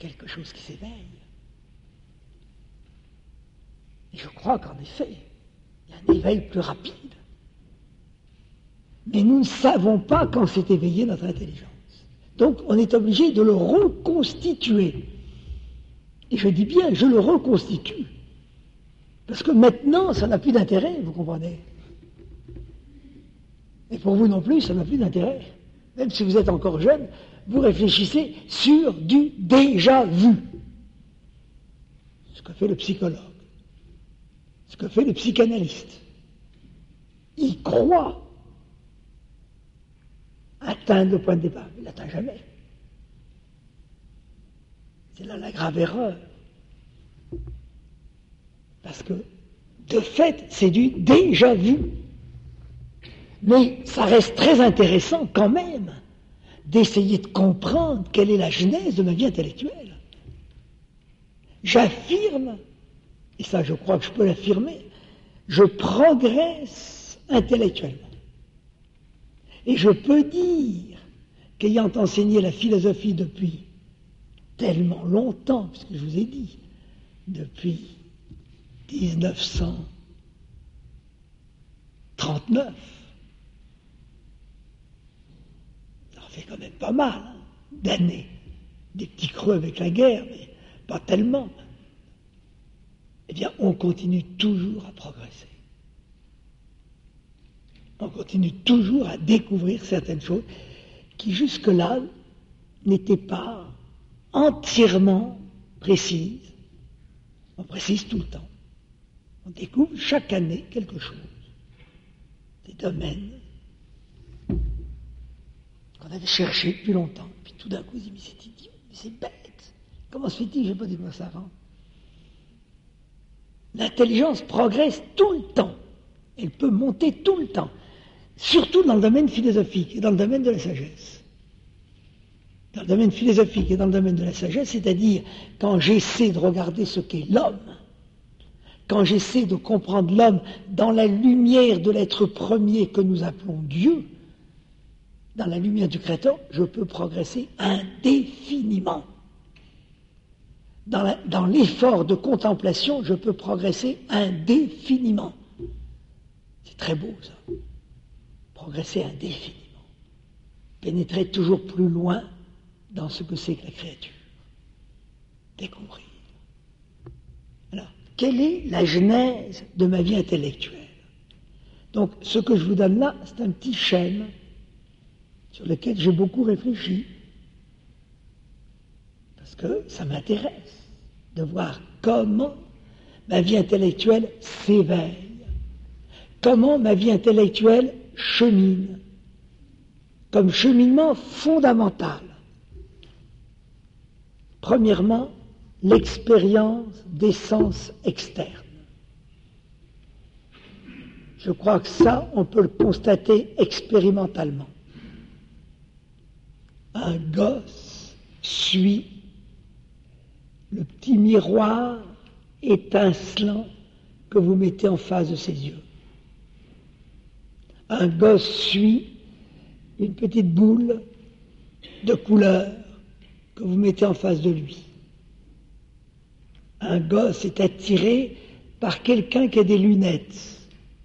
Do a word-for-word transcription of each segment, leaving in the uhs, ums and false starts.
quelque chose qui s'éveille. Et je crois qu'en effet, il y a un éveil plus rapide. Mais nous ne savons pas quand s'est éveillée notre intelligence. Donc on est obligé de le reconstituer. Et je dis bien, je le reconstitue. Parce que maintenant, ça n'a plus d'intérêt, vous comprenez. Et pour vous non plus, ça n'a plus d'intérêt. Même si vous êtes encore jeune, vous réfléchissez sur du déjà vu. Ce que fait le psychologue, ce que fait le psychanalyste. Il croit atteindre le point de départ. Il ne l'atteint jamais. C'est là la grave erreur. Parce que, de fait, c'est du déjà vu. Mais ça reste très intéressant quand même d'essayer de comprendre quelle est la genèse de ma vie intellectuelle. J'affirme, et ça je crois que je peux l'affirmer, je progresse intellectuellement. Et je peux dire qu'ayant enseigné la philosophie depuis tellement longtemps, puisque je vous ai dit, depuis dix-neuf cent trente-neuf, ça en fait quand même pas mal hein, d'années, des petits creux avec la guerre, mais pas tellement. Eh bien, on continue toujours à progresser. On continue toujours à découvrir certaines choses qui jusque-là n'étaient pas entièrement précises. On précise tout le temps. On découvre chaque année quelque chose. Des domaines qu'on avait cherchés depuis longtemps. Puis tout d'un coup, on se dit, mais c'est idiot, mais c'est bête. Comment se fait-il, je n'ai pas découvert ça avant? L'intelligence progresse tout le temps. Elle peut monter tout le temps. Surtout dans le domaine philosophique et dans le domaine de la sagesse. Dans le domaine philosophique et dans le domaine de la sagesse, c'est-à-dire quand j'essaie de regarder ce qu'est l'homme, quand j'essaie de comprendre l'homme dans la lumière de l'être premier que nous appelons Dieu, dans la lumière du Créateur, je peux progresser indéfiniment. Dans, la, dans l'effort de contemplation, je peux progresser indéfiniment. C'est très beau, ça. Progresser indéfiniment. Pénétrer toujours plus loin dans ce que c'est que la créature. Découvrir. Alors, quelle est la genèse de ma vie intellectuelle? Donc, ce que je vous donne là, c'est un petit schème sur lequel j'ai beaucoup réfléchi. Parce que ça m'intéresse de voir comment ma vie intellectuelle s'éveille, comment ma vie intellectuelle chemine, comme cheminement fondamental. Premièrement, l'expérience des sens externes. Je crois que ça, on peut le constater expérimentalement. Un gosse suit le petit miroir étincelant que vous mettez en face de ses yeux. Un gosse suit une petite boule de couleur que vous mettez en face de lui. Un gosse est attiré par quelqu'un qui a des lunettes.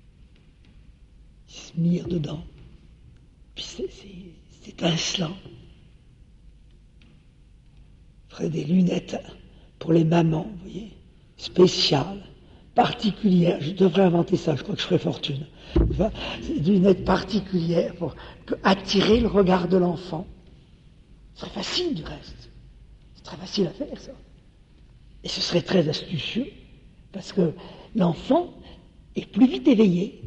Il se mire dedans. Puis c'est, c'est, c'est étincelant. Il ferait des lunettes pour les mamans, vous voyez, spéciales, particulières. Je devrais inventer ça, je crois que je ferais fortune. Enfin, c'est des lunettes particulières pour attirer le regard de l'enfant. Ce serait facile du reste. C'est très facile à faire, ça. Et ce serait très astucieux, parce que l'enfant est plus vite éveillé.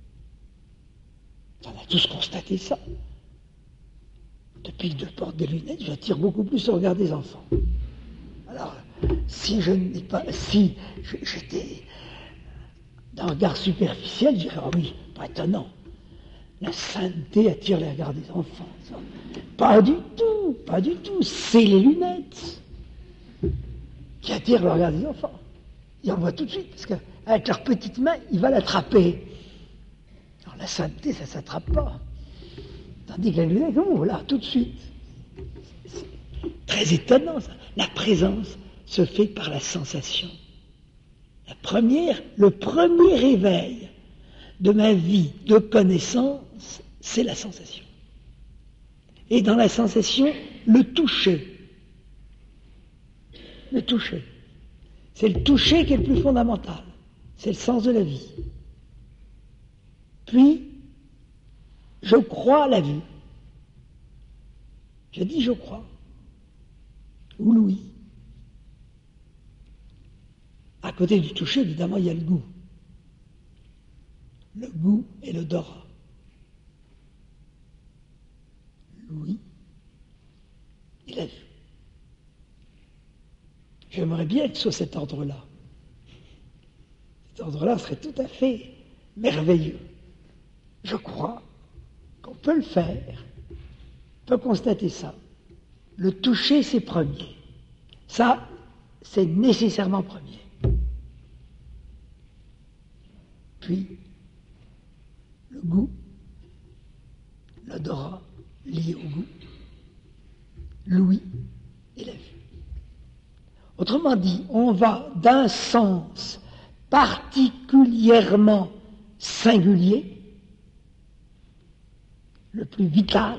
On a tous constaté ça. Depuis que je porte des lunettes, j'attire beaucoup plus le regard des enfants. Alors, si je n'ai pas, si j'étais d'un regard superficiel, je dirais, ah oui, pas étonnant. La sainteté attire les regards des enfants. Ça. Pas du tout, pas du tout. C'est les lunettes qui attirent le regard des enfants. Ils en voient tout de suite, parce qu'avec leur petite main, il va l'attraper. Alors la sainteté, ça ne s'attrape pas. Tandis que la lunette, oh là, tout de suite. C'est très étonnant, ça. La présence se fait par la sensation. La première, le premier réveil de ma vie de connaissance, c'est la sensation. Et dans la sensation, le toucher. Le toucher. C'est le toucher qui est le plus fondamental. C'est le sens de la vie. Puis, je crois à la vue. Je dis je crois. Ou l'ouïe. À côté du toucher, évidemment, il y a le goût. Le goût et l'odorat. L'ouïe et la vue. J'aimerais bien être sur cet ordre-là. Cet ordre-là serait tout à fait merveilleux. Je crois qu'on peut le faire, on peut constater ça. Le toucher, c'est premier. Ça, c'est nécessairement premier. Puis, le goût, l'odorat lié au goût, l'ouïe et la vue. Autrement dit, on va d'un sens particulièrement singulier, le plus vital,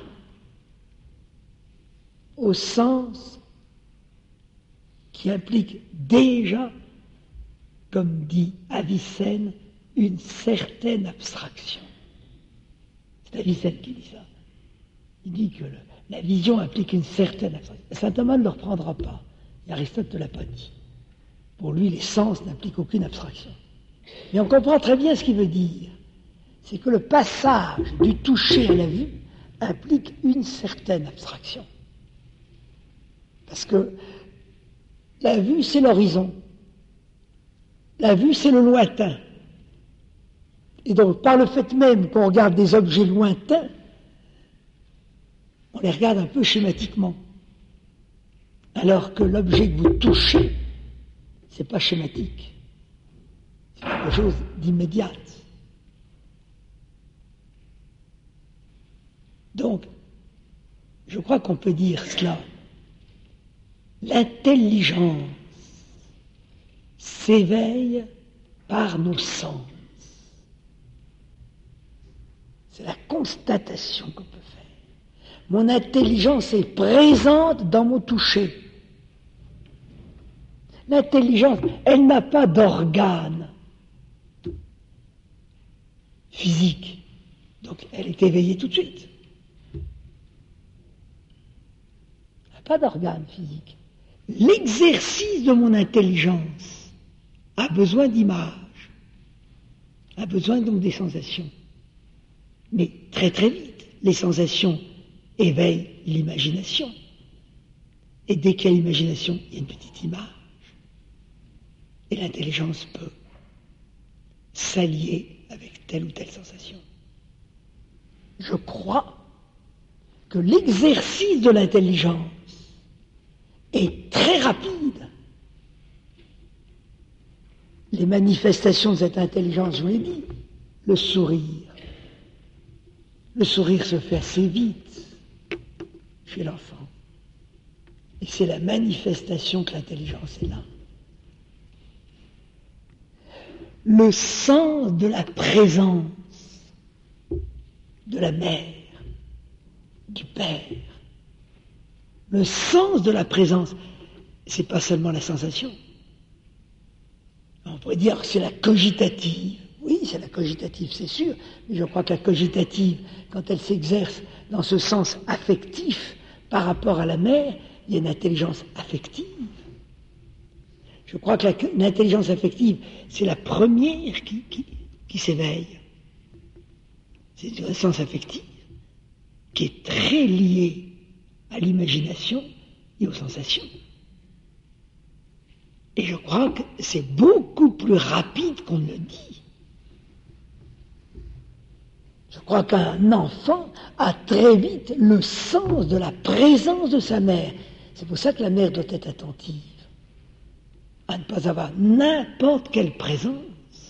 au sens qui implique déjà, comme dit Avicenne, une certaine abstraction. C'est Avicenne qui dit ça. Il dit que le, la vision implique une certaine abstraction. Saint Thomas ne le reprendra pas. Et Aristote ne l'a pas dit. Pour lui, les sens n'impliquent aucune abstraction. Mais on comprend très bien ce qu'il veut dire. C'est que le passage du toucher à la vue implique une certaine abstraction. Parce que la vue, c'est l'horizon. La vue, c'est le lointain. Et donc, par le fait même qu'on regarde des objets lointains, on les regarde un peu schématiquement. Alors que l'objet que vous touchez, c'est pas schématique. C'est quelque chose d'immédiat. Donc, je crois qu'on peut dire cela. L'intelligence s'éveille par nos sens. C'est la constatation qu'on peut faire. Mon intelligence est présente dans mon toucher. L'intelligence, elle n'a pas d'organe physique. Donc elle est éveillée tout de suite. Elle n'a pas d'organe physique. L'exercice de mon intelligence a besoin d'images, a besoin donc des sensations. Mais très très vite, les sensations éveillent l'imagination. Et dès qu'il y a l'imagination, il y a une petite image. Et l'intelligence peut s'allier avec telle ou telle sensation. Je crois que l'exercice de l'intelligence est très rapide. Les manifestations de cette intelligence, je vous l'ai dit, le sourire. Le sourire se fait assez vite chez l'enfant. Et c'est la manifestation que l'intelligence est là. Le sens de la présence de la mère, du père, le sens de la présence, c'est pas seulement la sensation. On pourrait dire que c'est la cogitative. Oui, c'est la cogitative, c'est sûr, mais je crois que la cogitative, quand elle s'exerce dans ce sens affectif par rapport à la mère, il y a une intelligence affective. Je crois que l'intelligence affective, c'est la première qui, qui, qui s'éveille. C'est une sens affective qui est très liée à l'imagination et aux sensations. Et je crois que c'est beaucoup plus rapide qu'on ne le dit. Je crois qu'un enfant a très vite le sens de la présence de sa mère. C'est pour ça que la mère doit être attentive à ne pas avoir n'importe quelle présence.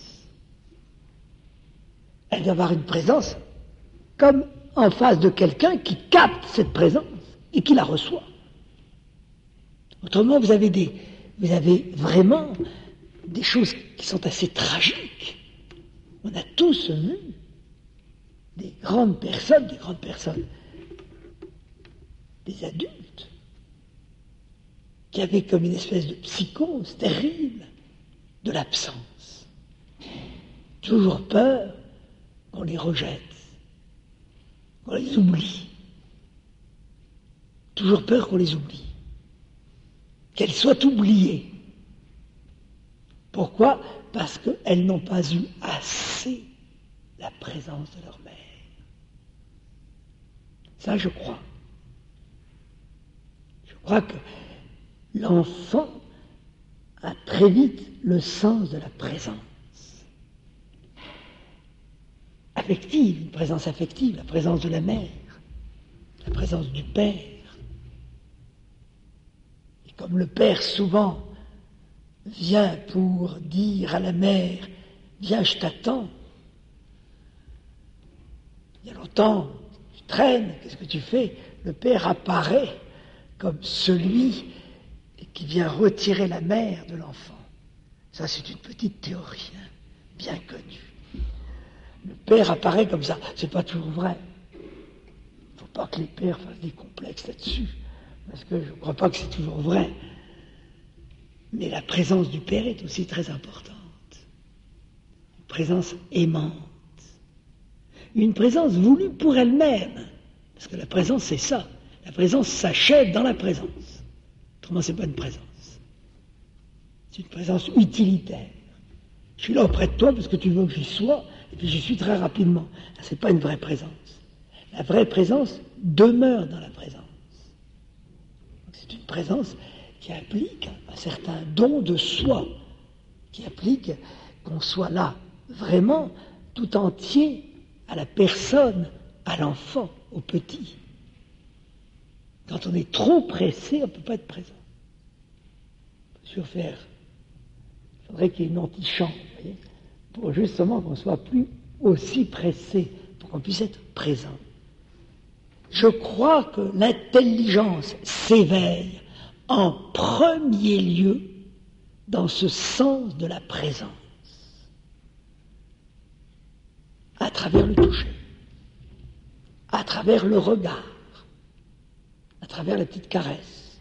Elle doit avoir une présence comme en face de quelqu'un qui capte cette présence et qui la reçoit. Autrement, vous avez, des, vous avez vraiment des choses qui sont assez tragiques. On a tous vu des grandes personnes, des grandes personnes, des adultes, qui avaient comme une espèce de psychose terrible de l'absence. Toujours peur qu'on les rejette, qu'on les oublie. Toujours peur qu'on les oublie. Qu'elles soient oubliées. Pourquoi ? Parce qu'elles n'ont pas eu assez la présence de leur mère. Ça, je crois. Je crois que l'enfant a très vite le sens de la présence affective, une présence affective, la présence de la mère, la présence du père. Et comme le père souvent vient pour dire à la mère « Viens, je t'attends », il y a longtemps, tu traînes, qu'est-ce que tu fais ? Le père apparaît comme celui qui vient retirer la mère de l'enfant. Ça, c'est une petite théorie, hein, bien connue. Le père apparaît comme ça. C'est pas toujours vrai. Il ne faut pas que les pères fassent des complexes là-dessus, parce que je ne crois pas que c'est toujours vrai. Mais la présence du père est aussi très importante. Une présence aimante. Une présence voulue pour elle-même. Parce que la présence, c'est ça. La présence s'achève dans la présence. Autrement, ce n'est pas une présence. C'est une présence utilitaire. Je suis là auprès de toi parce que tu veux que j'y sois, et puis j'y suis très rapidement. Ce n'est pas une vraie présence. La vraie présence demeure dans la présence. C'est une présence qui implique un certain don de soi, qui implique qu'on soit là vraiment tout entier à la personne, à l'enfant, au petit. Quand on est trop pressé, on ne peut pas être présent. On peut surfaire. Il faudrait qu'il y ait une antichambre, vous voyez, pour justement qu'on ne soit plus aussi pressé, pour qu'on puisse être présent. Je crois que l'intelligence s'éveille en premier lieu dans ce sens de la présence, à travers le toucher, à travers le regard, à travers la petite caresse.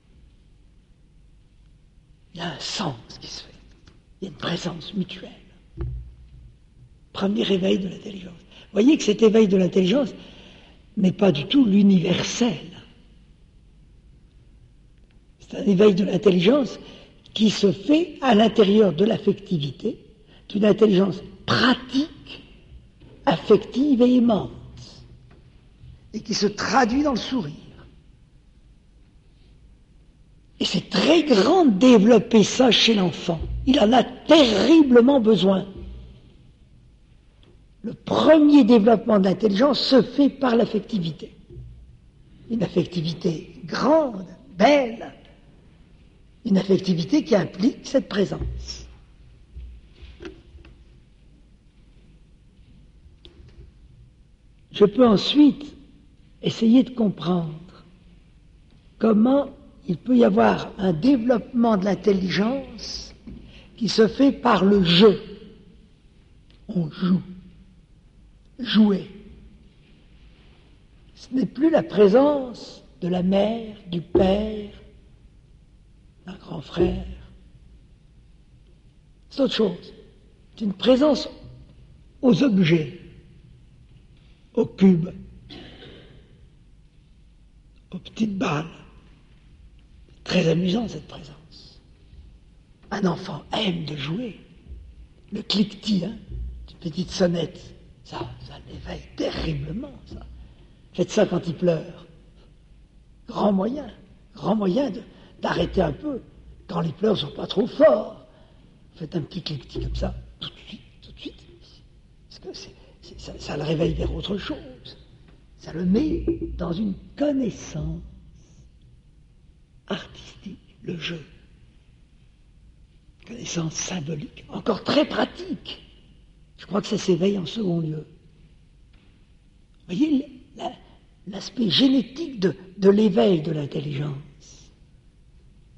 Il y a un sens qui se fait, il y a une présence mutuelle. Premier éveil de l'intelligence. Vous voyez que cet éveil de l'intelligence n'est pas du tout l'universel. C'est un éveil de l'intelligence qui se fait à l'intérieur de l'affectivité, d'une intelligence pratique, affective et aimante, et qui se traduit dans le sourire. Et c'est très grand de développer ça chez l'enfant. Il en a terriblement besoin. Le premier développement de l'intelligence se fait par l'affectivité. Une affectivité grande, belle, une affectivité qui implique cette présence. Je peux ensuite essayer de comprendre comment il peut y avoir un développement de l'intelligence qui se fait par le jeu. On joue. Jouer. Ce n'est plus la présence de la mère, du père, d'un grand frère. C'est autre chose. C'est une présence aux objets, aux cubes, aux petites balles. Très amusant cette présence. Un enfant aime de jouer. Le cliquetis, hein, une petite sonnette, ça, ça l'éveille terriblement, ça. Faites ça quand il pleure. Grand moyen, grand moyen de, d'arrêter un peu. Quand les pleurs ne sont pas trop forts, faites un petit cliquetis comme ça, tout de suite, tout de suite. Parce que c'est, c'est, ça, ça le réveille vers autre chose. Ça le met dans une connaissance artistique, le jeu. Connaissance symbolique, encore très pratique. Je crois que ça s'éveille en second lieu. Vous voyez la, l'aspect génétique de, de l'éveil de l'intelligence.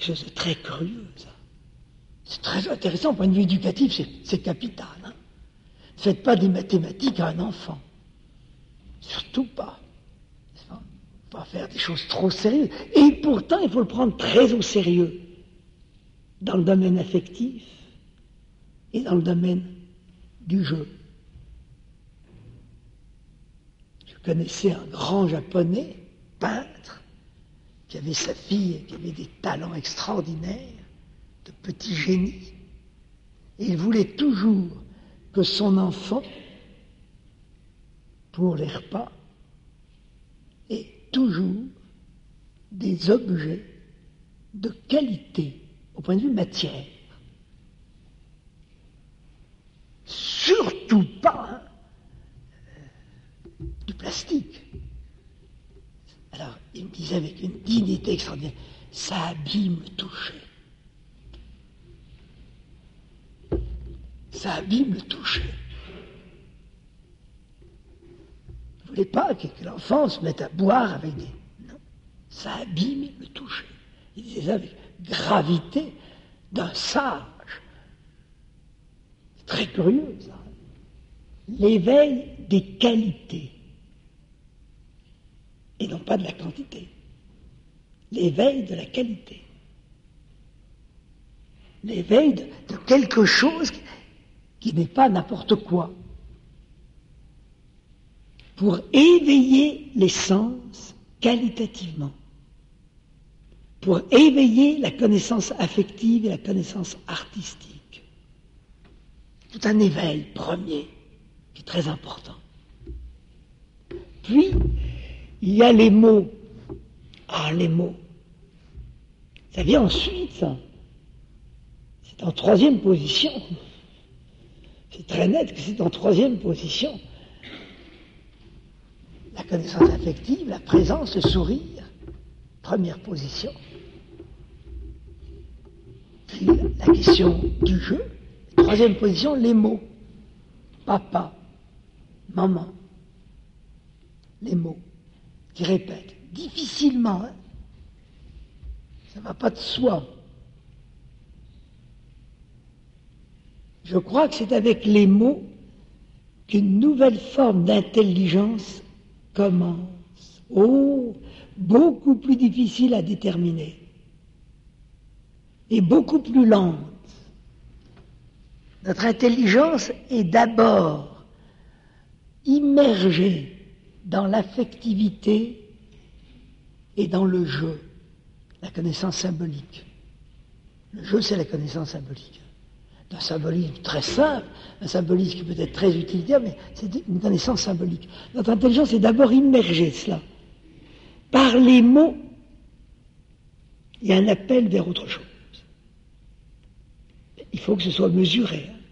quelque chose de très curieux, ça. C'est très intéressant, au point de vue éducatif, c'est, c'est capital. Hein. Ne faites pas des mathématiques à un enfant. Surtout pas. Il ne faut pas faire des choses trop sérieuses. Et pourtant, il faut le prendre très au sérieux. Dans le domaine affectif et dans le domaine du jeu. Je connaissais un grand japonais, peintre, qui avait sa fille, qui avait des talents extraordinaires, de petit génie. Et il voulait toujours que son enfant, pour les repas, ait toujours des objets de qualité au point de vue matière. Surtout pas hein, euh, du plastique. Alors, il me disait avec une dignité extraordinaire, ça abîme le toucher. Ça abîme le toucher. Vous ne voulez pas que l'enfant se mette à boire avec des... Non, ça abîme le toucher. Il disait ça avec gravité d'un sage. C'est très curieux, ça. L'éveil des qualités. Et non pas de la quantité. L'éveil de la qualité. L'éveil de, de quelque chose qui, qui n'est pas n'importe quoi. Pour éveiller les sens qualitativement. Pour éveiller la connaissance affective et la connaissance artistique. Tout un éveil premier qui est très important. Puis, il y a les mots. Ah, les mots. Ça vient ensuite, ça. C'est en troisième position. C'est très net que c'est en troisième position. La connaissance affective, la présence, le sourire, première position. Puis la question du jeu, troisième position, les mots. Papa, maman, les mots qui répètent difficilement. Hein. Ça ne va pas de soi. Je crois que c'est avec les mots qu'une nouvelle forme d'intelligence commence. Oh, beaucoup plus difficile à déterminer et beaucoup plus lente. Notre intelligence est d'abord immergée dans l'affectivité et dans le jeu, la connaissance symbolique. Le jeu, c'est la connaissance symbolique. Un symbolisme très simple, un symbolisme qui peut être très utilitaire, mais c'est une connaissance symbolique. Notre intelligence est d'abord immergée, cela. Par les mots, il y a un appel vers autre chose. Il faut que ce soit mesuré. Hein.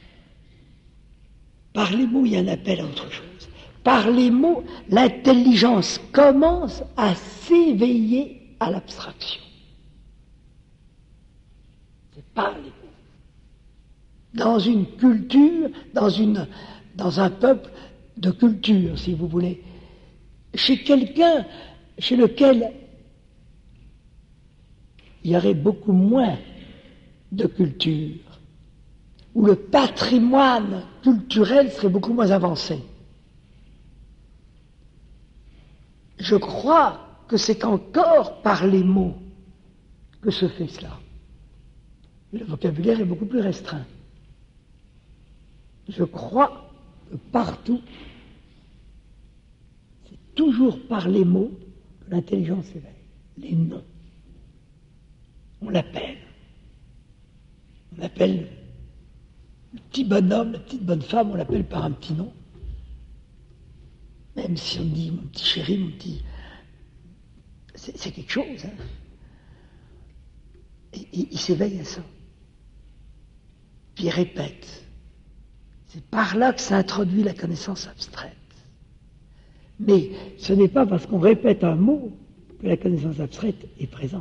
Par les mots, il y a un appel à autre chose. Par les mots, l'intelligence commence à s'éveiller à l'abstraction. C'est par les mots. Dans une culture, dans, une, dans un peuple de culture, si vous voulez. Chez quelqu'un chez lequel il y aurait beaucoup moins de culture, où le patrimoine culturel serait beaucoup moins avancé. Je crois que c'est qu'encore par les mots que se fait cela. Le vocabulaire est beaucoup plus restreint. Je crois que partout, c'est toujours par les mots que l'intelligence s'éveille. Les noms. On l'appelle. On appelle le petit bonhomme, la petite bonne femme, on l'appelle par un petit nom. Même si on dit mon petit chéri, mon petit... C'est, c'est quelque chose. Hein. Et, et, il s'éveille à ça. Puis il répète. C'est par là que s'introduit la connaissance abstraite. Mais ce n'est pas parce qu'on répète un mot que la connaissance abstraite est présente.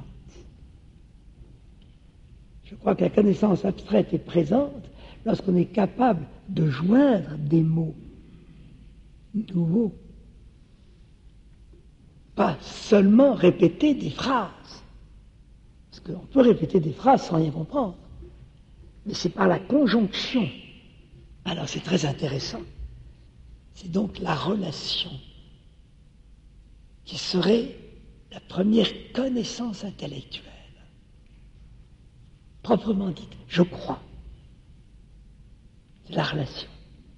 Je crois que la connaissance abstraite est présente lorsqu'on est capable de joindre des mots nouveaux. Pas seulement répéter des phrases. Parce qu'on peut répéter des phrases sans rien comprendre. Mais c'est par la conjonction. Alors c'est très intéressant. C'est donc la relation qui serait la première connaissance intellectuelle, proprement dite, je crois. C'est la relation.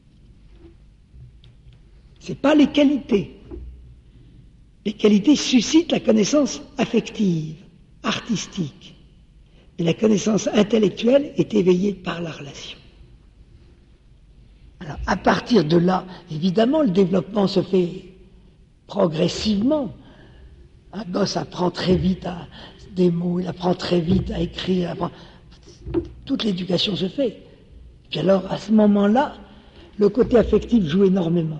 Ce n'est pas les qualités. Les qualités suscitent la connaissance affective, artistique. Et la connaissance intellectuelle est éveillée par la relation. Alors, à partir de là, évidemment, le développement se fait progressivement. Un gosse apprend très vite à des mots, il apprend très vite à écrire, apprend... toute l'éducation se fait. Puis alors, à ce moment-là, le côté affectif joue énormément.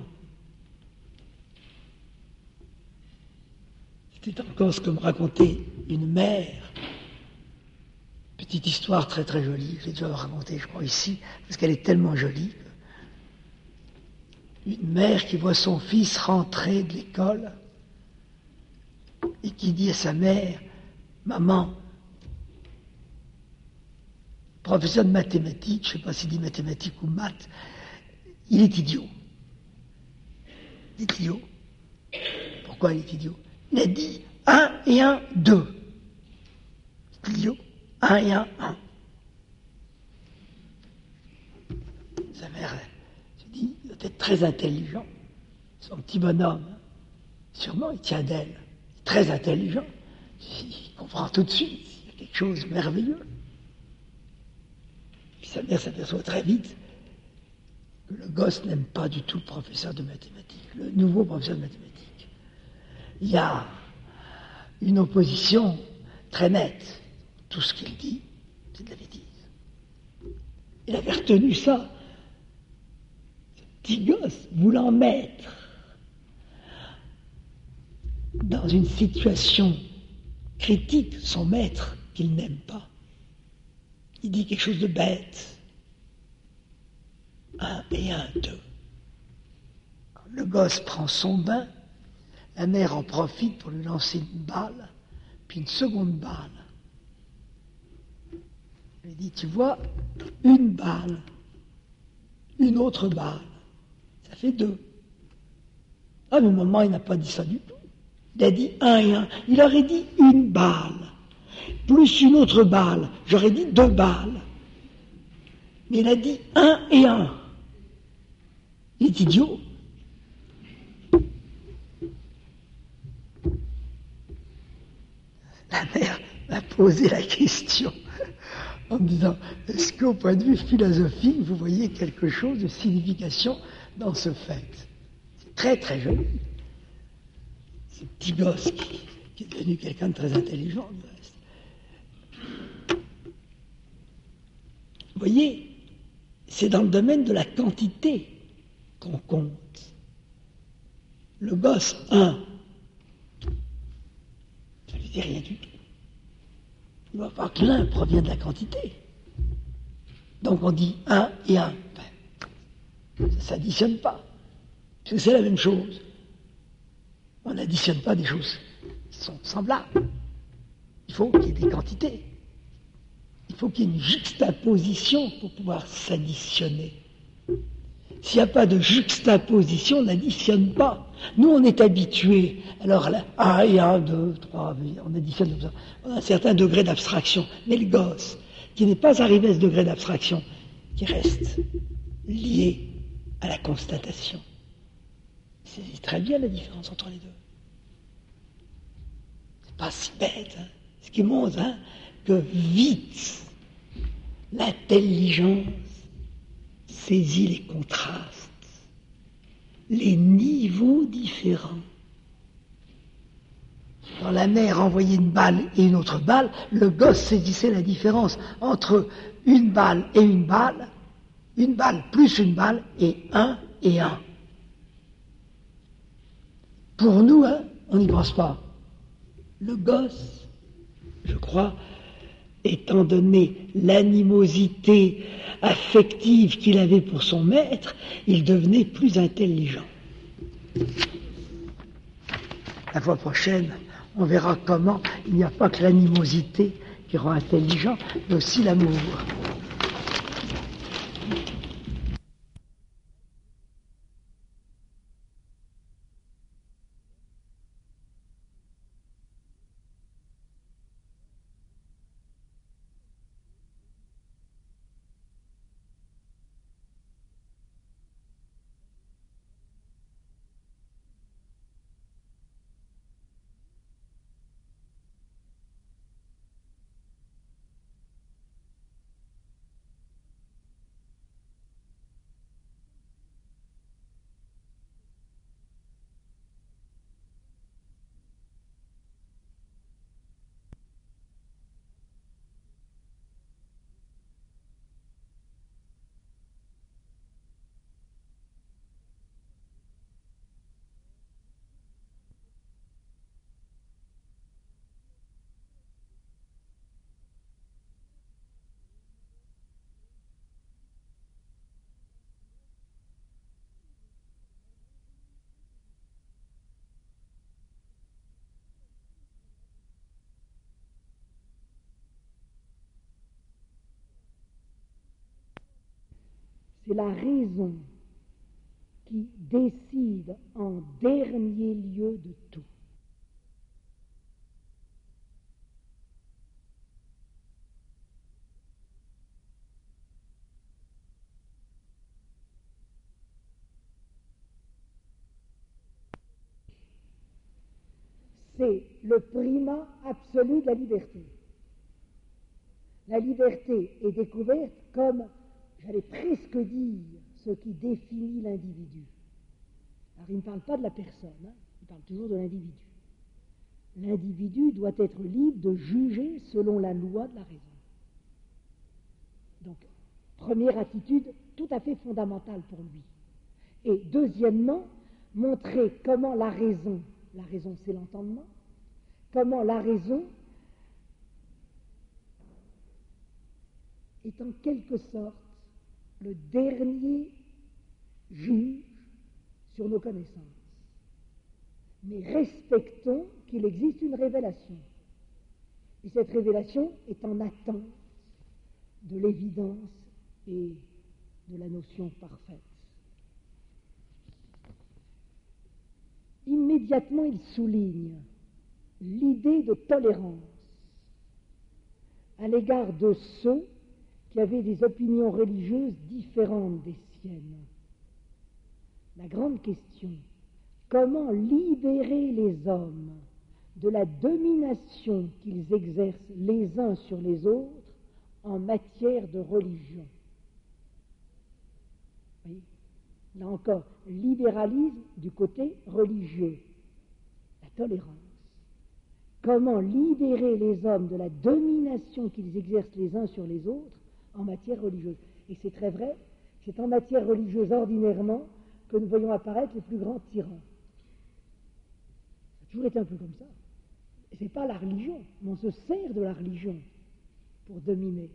C'était encore ce que me racontait une mère. Petite histoire très très jolie, je l'ai déjà racontée, je crois, ici, parce qu'elle est tellement jolie. Une mère qui voit son fils rentrer de l'école et qui dit à sa mère, « Maman, professeur de mathématiques, je ne sais pas s'il dit mathématiques ou maths, il est idiot. » Il est idiot. Pourquoi il est idiot? Il a dit un et un, deux. Il est idiot. un et un, un. Sa mère se dit, il doit être très intelligent. Son petit bonhomme, sûrement il tient d'elle. Très intelligent. Il comprend tout de suite. Il y a quelque chose de merveilleux. Puis sa mère s'aperçoit très vite que le gosse n'aime pas du tout le professeur de mathématiques, le nouveau professeur de mathématiques. Il y a une opposition très nette. Tout ce qu'il dit, c'est de la bêtise. Il avait retenu ça. Ce petit gosse voulant mettre dans une situation critique son maître qu'il n'aime pas. Il dit quelque chose de bête. Un et un, deux. Quand le gosse prend son bain, la mère en profite pour lui lancer une balle, puis une seconde balle. Elle dit, tu vois, une balle, une autre balle, ça fait deux. Ah, mais maman, il n'a pas dit ça du tout. Il a dit un et un. Il aurait dit une balle, plus une autre balle. J'aurais dit deux balles. Mais il a dit un et un. Il est idiot. La mère m'a posé la question en me disant, est-ce qu'au point de vue philosophique, vous voyez quelque chose de signification dans ce fait? C'est très très joli. Ce petit gosse qui, qui est devenu quelqu'un de très intelligent, du reste. Vous voyez, c'est dans le domaine de la quantité qu'on compte. Le gosse un, ça ne lui dit rien du tout. Il ne voit pas que l'un provient de la quantité. Donc on dit un et un. Ben, ça ne s'additionne pas. Parce que c'est la même chose. On n'additionne pas des choses qui sont semblables. Il faut qu'il y ait des quantités. Il faut qu'il y ait une juxtaposition pour pouvoir s'additionner. S'il n'y a pas de juxtaposition, on n'additionne pas. Nous, on est habitués. Alors là, un et un, deux, trois, on additionne comme ça. On a un certain degré d'abstraction. Mais le gosse, qui n'est pas arrivé à ce degré d'abstraction, qui reste lié à la constatation, c'est très bien la différence entre les deux. C'est pas si bête, hein. Ce qui montre hein, que vite l'intelligence saisit les contrastes, les niveaux différents. Quand la mère envoyait une balle et une autre balle, le gosse saisissait la différence entre une balle et une balle, une balle plus une balle et un et un. Pour nous, hein, on n'y pense pas. Le gosse, je crois, étant donné l'animosité affective qu'il avait pour son maître, il devenait plus intelligent. La fois prochaine, on verra comment il n'y a pas que l'animosité qui rend intelligent, mais aussi l'amour. C'est la raison qui décide en dernier lieu de tout. C'est le primat absolu de la liberté. La liberté est découverte comme, j'allais presque dire, ce qui définit l'individu. Alors il ne parle pas de la personne, hein, il parle toujours de l'individu. L'individu doit être libre de juger selon la loi de la raison. Donc, première attitude tout à fait fondamentale pour lui. Et deuxièmement, montrer comment la raison, la raison c'est l'entendement, comment la raison est en quelque sorte le dernier juge sur nos connaissances. Mais respectons qu'il existe une révélation. Et cette révélation est en attente de l'évidence et de la notion parfaite. Immédiatement, il souligne l'idée de tolérance à l'égard de ceux qui avaient des opinions religieuses différentes des siennes. La grande question, comment libérer les hommes de la domination qu'ils exercent les uns sur les autres en matière de religion? Oui. Là encore, libéralisme du côté religieux, la tolérance. Comment libérer les hommes de la domination qu'ils exercent les uns sur les autres en matière religieuse? Et c'est très vrai, c'est en matière religieuse ordinairement que nous voyons apparaître les plus grands tyrans. Ça a toujours été un peu comme ça. Ce n'est pas la religion, mais on se sert de la religion pour dominer.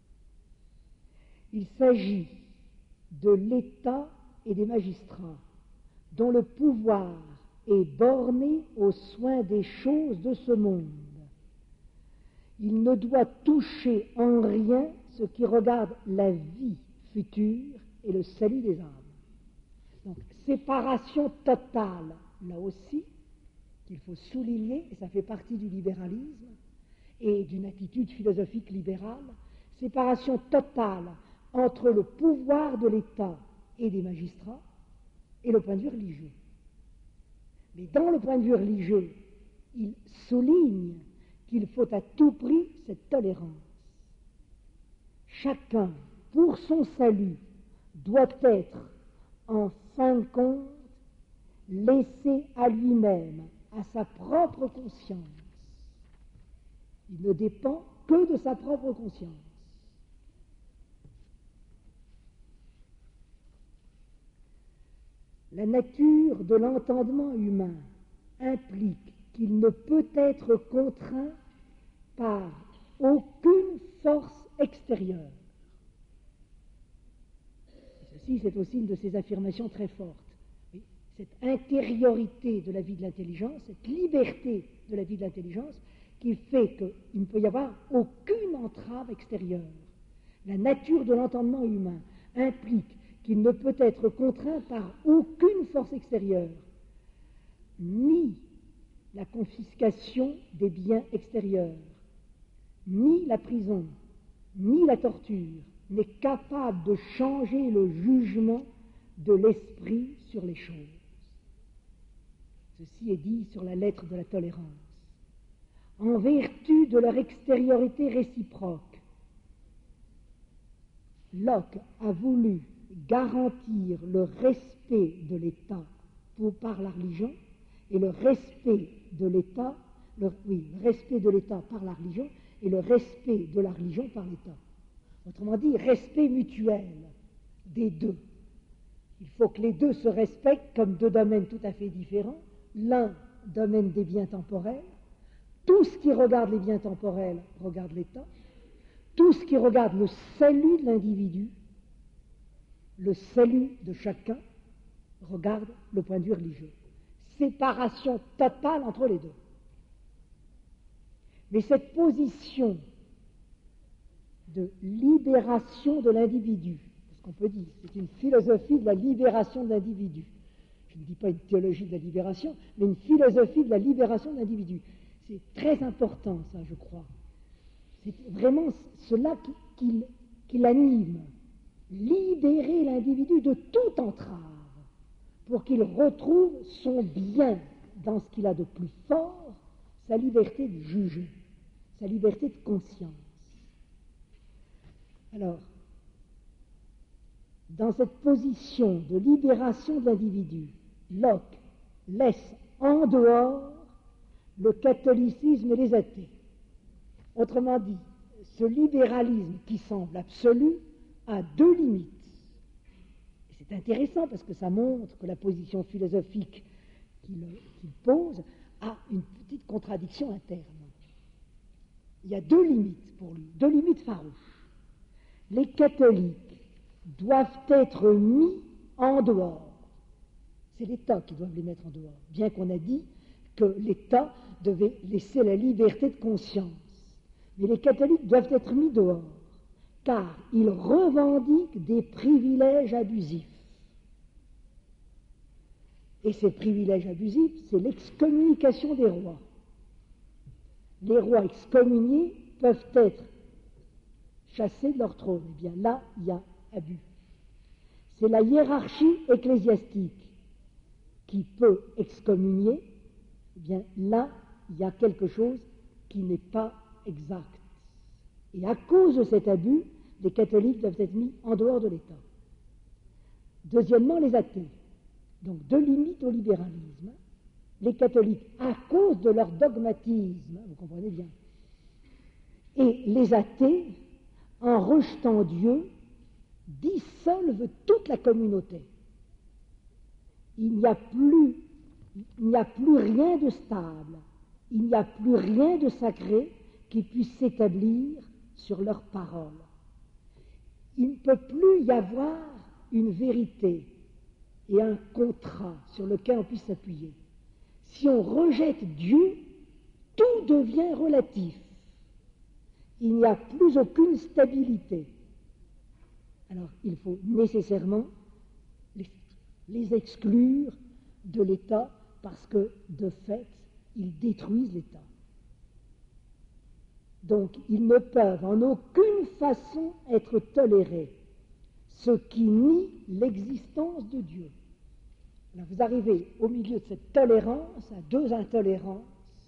Il s'agit de l'État et des magistrats, dont le pouvoir est borné aux soins des choses de ce monde. Il ne doit toucher en rien ce qui regarde la vie future et le salut des âmes. Donc, séparation totale, là aussi, qu'il faut souligner, et ça fait partie du libéralisme et d'une attitude philosophique libérale, séparation totale entre le pouvoir de l'État et des magistrats et le point de vue religieux. Mais dans le point de vue religieux, il souligne qu'il faut à tout prix cette tolérance. Chacun, pour son salut, doit être, en fin de compte, laissé à lui-même, à sa propre conscience. Il ne dépend que de sa propre conscience. La nature de l'entendement humain implique qu'il ne peut être contraint par aucune force extérieure. Et ceci, c'est aussi une de ces affirmations très fortes. Oui, cette intériorité de la vie de l'intelligence, cette liberté de la vie de l'intelligence, qui fait qu'il ne peut y avoir aucune entrave extérieure. La nature de l'entendement humain implique qu'il ne peut être contraint par aucune force extérieure, ni la confiscation des biens extérieurs, ni la prison, ni la torture n'est capable de changer le jugement de l'esprit sur les choses. Ceci est dit sur la lettre de la tolérance. En vertu de leur extériorité réciproque, Locke a voulu garantir le respect de l'État pour, par la religion et le respect de l'État, le, oui, le respect de l'État par la religion et le respect de la religion par l'État. Autrement dit, respect mutuel des deux. Il faut que les deux se respectent comme deux domaines tout à fait différents. L'un, domaine des biens temporels. Tout ce qui regarde les biens temporels regarde l'État. Tout ce qui regarde le salut de l'individu, le salut de chacun, regarde le point de vue religieux. Séparation totale entre les deux. Mais cette position de libération de l'individu, c'est ce qu'on peut dire, c'est une philosophie de la libération de l'individu. Je ne dis pas une théologie de la libération, mais une philosophie de la libération de l'individu. C'est très important, ça, je crois. C'est vraiment cela qui, qui, qui l'anime. Libérer l'individu de toute entrave pour qu'il retrouve son bien dans ce qu'il a de plus fort, sa liberté de juger, sa liberté de conscience. Alors, dans cette position de libération de l'individu, Locke laisse en dehors le catholicisme et les athées. Autrement dit, ce libéralisme qui semble absolu a deux limites. Et c'est intéressant parce que ça montre que la position philosophique qu'il qu'il pose a une petite contradiction interne. Il y a deux limites pour lui, deux limites farouches. Les catholiques doivent être mis en dehors. C'est l'État qui doit les mettre en dehors, bien qu'on a dit que l'État devait laisser la liberté de conscience. Mais les catholiques doivent être mis dehors, car ils revendiquent des privilèges abusifs. Et ces privilèges abusifs, c'est l'excommunication des rois. Les rois excommuniés peuvent être chassés de leur trône. Eh bien là, il y a abus. C'est la hiérarchie ecclésiastique qui peut excommunier. Eh bien là, il y a quelque chose qui n'est pas exact. Et à cause de cet abus, les catholiques doivent être mis en dehors de l'État. Deuxièmement, les athées. Donc deux limites au libéralisme. Les catholiques, à cause de leur dogmatisme, vous comprenez bien, et les athées, en rejetant Dieu, dissolvent toute la communauté. Il n'y a plus, il n'y a plus rien de stable, il n'y a plus rien de sacré qui puisse s'établir sur leurs paroles. Il ne peut plus y avoir une vérité et un contrat sur lequel on puisse s'appuyer. Si on rejette Dieu, tout devient relatif. Il n'y a plus aucune stabilité. Alors, il faut nécessairement les, les exclure de l'État parce que, de fait, ils détruisent l'État. Donc, ils ne peuvent en aucune façon être tolérés, ce qui nie l'existence de Dieu. Alors, vous arrivez au milieu de cette tolérance à deux intolérances.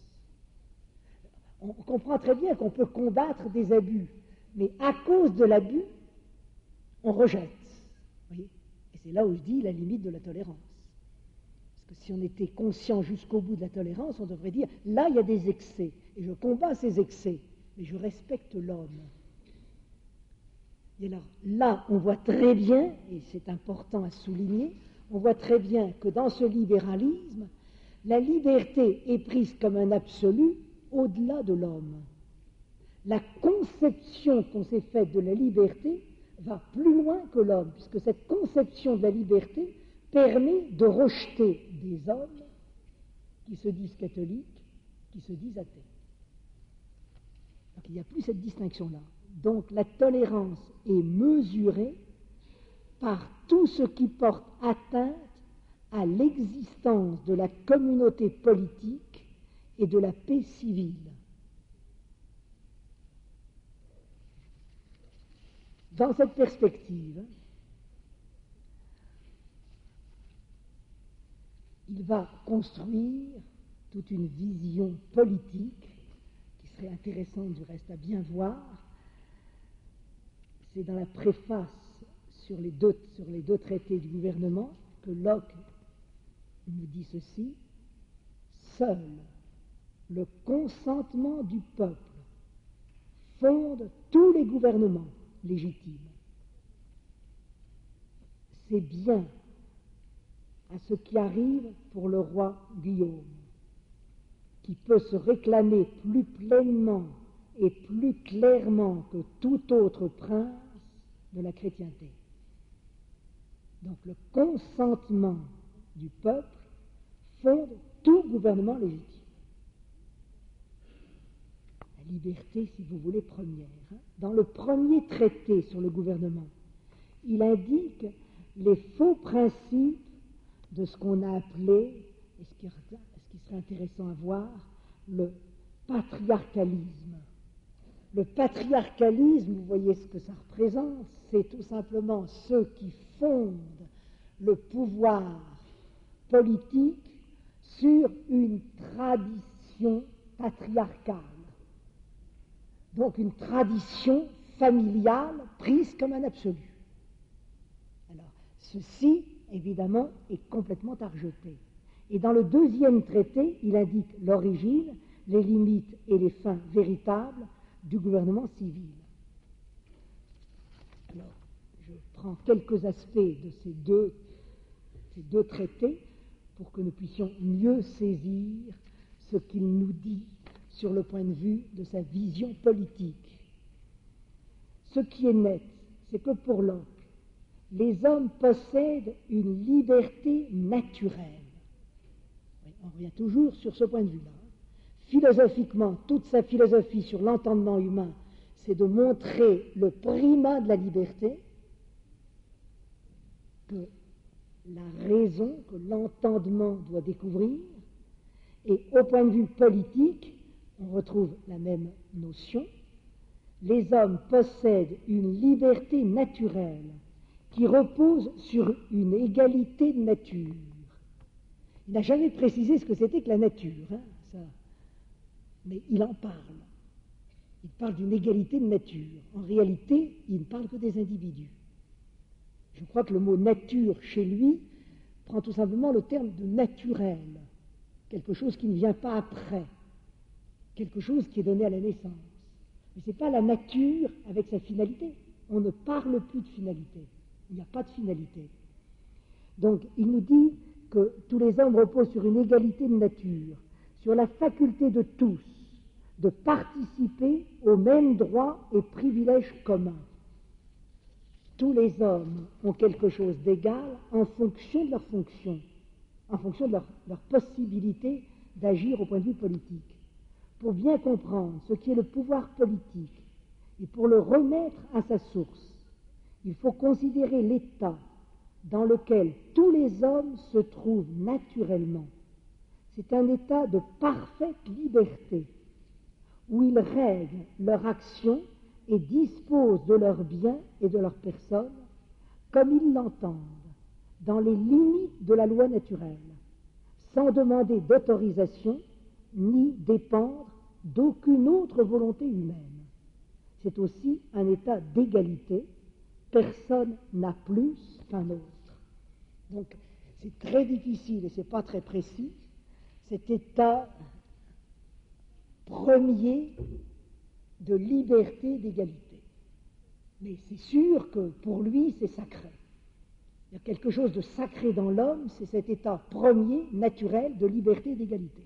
On comprend très bien qu'on peut combattre des abus, mais à cause de l'abus, on rejette. Vous voyez ? Et c'est là où je dis la limite de la tolérance. Parce que si on était conscient jusqu'au bout de la tolérance, on devrait dire, là, il y a des excès, et je combats ces excès, mais je respecte l'homme. Et alors, là, on voit très bien, et c'est important à souligner, on voit très bien que dans ce libéralisme, la liberté est prise comme un absolu au-delà de l'homme. La conception qu'on s'est faite de la liberté va plus loin que l'homme, puisque cette conception de la liberté permet de rejeter des hommes qui se disent catholiques, qui se disent athées. Donc il n'y a plus cette distinction-là. Donc la tolérance est mesurée par tout ce qui porte atteinte à l'existence de la communauté politique et de la paix civile. Dans cette perspective, il va construire toute une vision politique qui serait intéressante du reste à bien voir. C'est dans la préface sur les deux, sur les deux traités du gouvernement que Locke nous dit ceci: seul le consentement du peuple fonde tous les gouvernements légitimes. C'est bien à ce qui arrive pour le roi Guillaume, qui peut se réclamer plus pleinement et plus clairement que tout autre prince de la chrétienté. Donc le consentement du peuple fonde tout gouvernement légitime. La liberté, si vous voulez, première. Dans le premier traité sur le gouvernement, il indique les faux principes de ce qu'on a appelé, et ce qui, ce qui serait intéressant à voir, le patriarcalisme. Le patriarcalisme, vous voyez ce que ça représente, c'est tout simplement ceux qui fondent le pouvoir politique sur une tradition patriarcale. Donc une tradition familiale prise comme un absolu. Alors, ceci, évidemment, est complètement à rejeter. Et dans le deuxième traité, il indique l'origine, les limites et les fins véritables du gouvernement civil. Alors, je prends quelques aspects de ces deux, ces deux traités pour que nous puissions mieux saisir ce qu'il nous dit sur le point de vue de sa vision politique. Ce qui est net, c'est que pour Locke, les hommes possèdent une liberté naturelle. On revient toujours sur ce point de vue-là. Philosophiquement, toute sa philosophie sur l'entendement humain, c'est de montrer le primat de la liberté, que la raison, que l'entendement doit découvrir, et au point de vue politique, on retrouve la même notion. Les hommes possèdent une liberté naturelle qui repose sur une égalité de nature. Il n'a jamais précisé ce que c'était que la nature, hein, ça. Mais il en parle. Il parle d'une égalité de nature. En réalité, il ne parle que des individus. Je crois que le mot nature, chez lui, prend tout simplement le terme de naturel, quelque chose qui ne vient pas après, quelque chose qui est donné à la naissance. Mais ce n'est pas la nature avec sa finalité. On ne parle plus de finalité. Il n'y a pas de finalité. Donc, il nous dit que tous les hommes reposent sur une égalité de nature, sur la faculté de tous de participer aux mêmes droits et privilèges communs. Tous les hommes ont quelque chose d'égal en fonction de leur fonction, en fonction de leur, leur possibilité d'agir au point de vue politique. Pour bien comprendre ce qui est le pouvoir politique et pour le remettre à sa source, il faut considérer l'état dans lequel tous les hommes se trouvent naturellement. C'est un état de parfaite liberté, où ils règlent leur action et disposent de leurs biens et de leur personne comme ils l'entendent, dans les limites de la loi naturelle, sans demander d'autorisation ni dépendre d'aucune autre volonté humaine. C'est aussi un état d'égalité. Personne n'a plus qu'un autre. Donc, c'est très difficile et ce n'est pas très précis, cet état premier de liberté et d'égalité. Mais c'est sûr que pour lui, c'est sacré. Il y a quelque chose de sacré dans l'homme, c'est cet état premier, naturel, de liberté et d'égalité.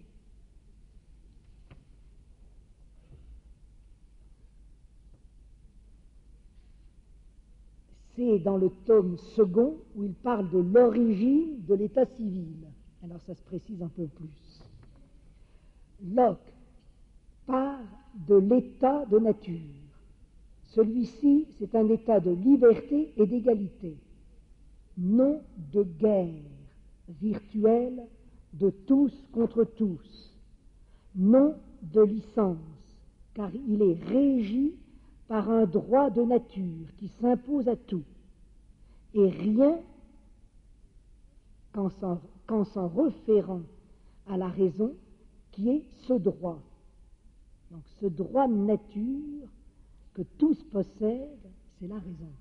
C'est dans le tome second où il parle de l'origine de l'état civil. Alors ça se précise un peu plus. Locke part de l'état de nature. Celui-ci, c'est un état de liberté et d'égalité, non de guerre virtuelle de tous contre tous, non de licence, car il est régi par un droit de nature qui s'impose à tout, et rien qu'en s'en, qu'en s'en référant à la raison qui est ce droit. Donc ce droit de nature que tous possèdent, c'est la raison.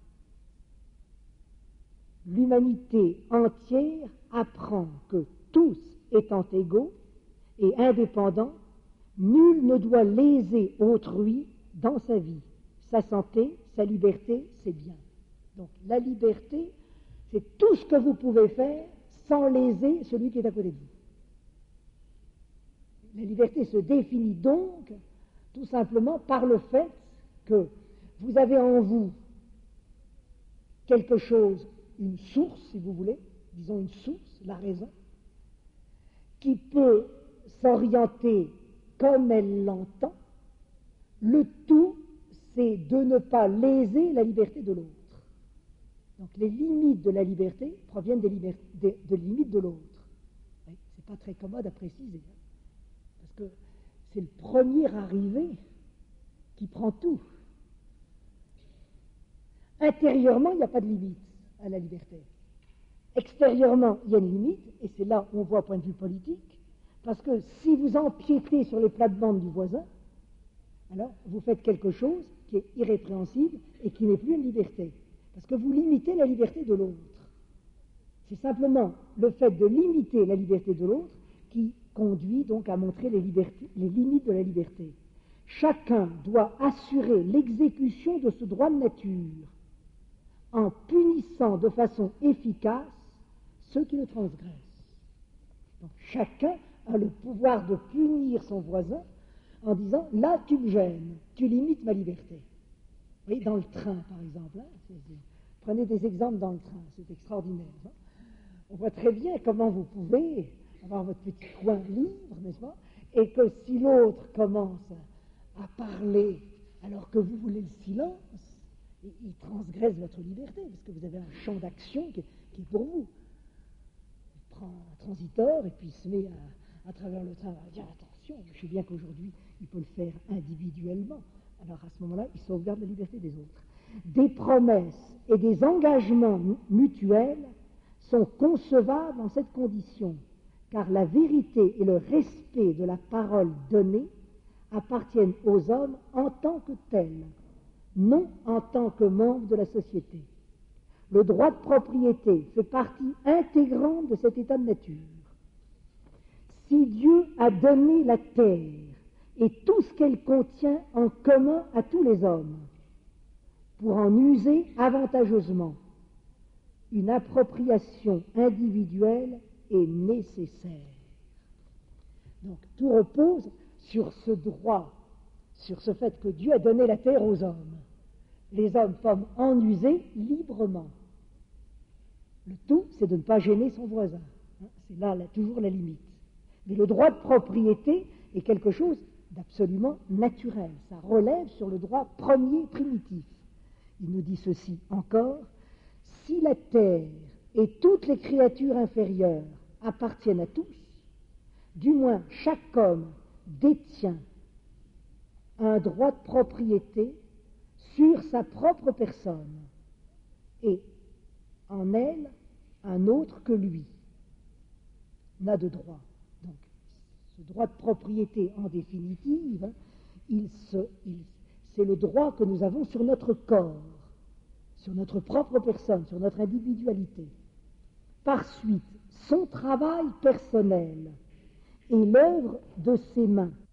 L'humanité entière apprend que tous étant égaux et indépendants, nul ne doit léser autrui dans sa vie, sa santé, sa liberté, ses biens. Donc la liberté, c'est tout ce que vous pouvez faire sans léser celui qui est à côté de vous. La liberté se définit donc tout simplement par le fait que vous avez en vous quelque chose, une source, si vous voulez, disons une source, la raison, qui peut s'orienter comme elle l'entend. Le tout, c'est de ne pas léser la liberté de l'autre. Donc les limites de la liberté proviennent des, liber- des, des limites de l'autre. Oui, c'est pas très commode à préciser, hein, parce que c'est le premier arrivé qui prend tout. Intérieurement, il n'y a pas de limite à la liberté. Extérieurement, il y a une limite, et c'est là où on voit au point de vue politique, parce que si vous empiétez sur les plates-bandes du voisin, alors vous faites quelque chose qui est irrépréhensible et qui n'est plus une liberté, parce que vous limitez la liberté de l'autre. C'est simplement le fait de limiter la liberté de l'autre qui conduit donc à montrer les, libertés, les limites de la liberté. Chacun doit assurer l'exécution de ce droit de nature en punissant de façon efficace ceux qui le transgressent. Donc chacun a le pouvoir de punir son voisin en disant « là tu me gênes, tu limites ma liberté ». Vous voyez, dans le train par exemple, hein, c'est, c'est, prenez des exemples dans le train, c'est extraordinaire. Hein. On voit très bien comment vous pouvez avoir votre petit coin libre, n'est-ce pas, et que si l'autre commence à parler alors que vous voulez le silence, il transgresse votre liberté, parce que vous avez un champ d'action qui est, qui est pour vous. Il prend un transiteur et puis il se met à, à travers le train à dire attention, je sais bien qu'aujourd'hui il peut le faire individuellement. Alors à ce moment-là, il sauvegarde la liberté des autres. Des promesses et des engagements mutuels sont concevables en cette condition, car la vérité et le respect de la parole donnée appartiennent aux hommes en tant que tels, non en tant que membres de la société. Le droit de propriété fait partie intégrante de cet état de nature. Si Dieu a donné la terre et tout ce qu'elle contient en commun à tous les hommes, pour en user avantageusement, une appropriation individuelle est nécessaire. Donc tout repose sur ce droit, sur ce fait que Dieu a donné la terre aux hommes. Les hommes peuvent en user librement. Le tout, c'est de ne pas gêner son voisin. C'est là, là toujours la limite. Mais le droit de propriété est quelque chose d'absolument naturel. Ça relève sur le droit premier primitif. Il nous dit ceci encore, si la terre et toutes les créatures inférieures appartiennent à tous, du moins chaque homme détient un droit de propriété sur sa propre personne et en elle un autre que lui n'a de droit. Donc ce droit de propriété en définitive, il se, il, c'est le droit que nous avons sur notre corps, sur notre propre personne, sur notre individualité. Par suite, son travail personnel et l'œuvre de ses mains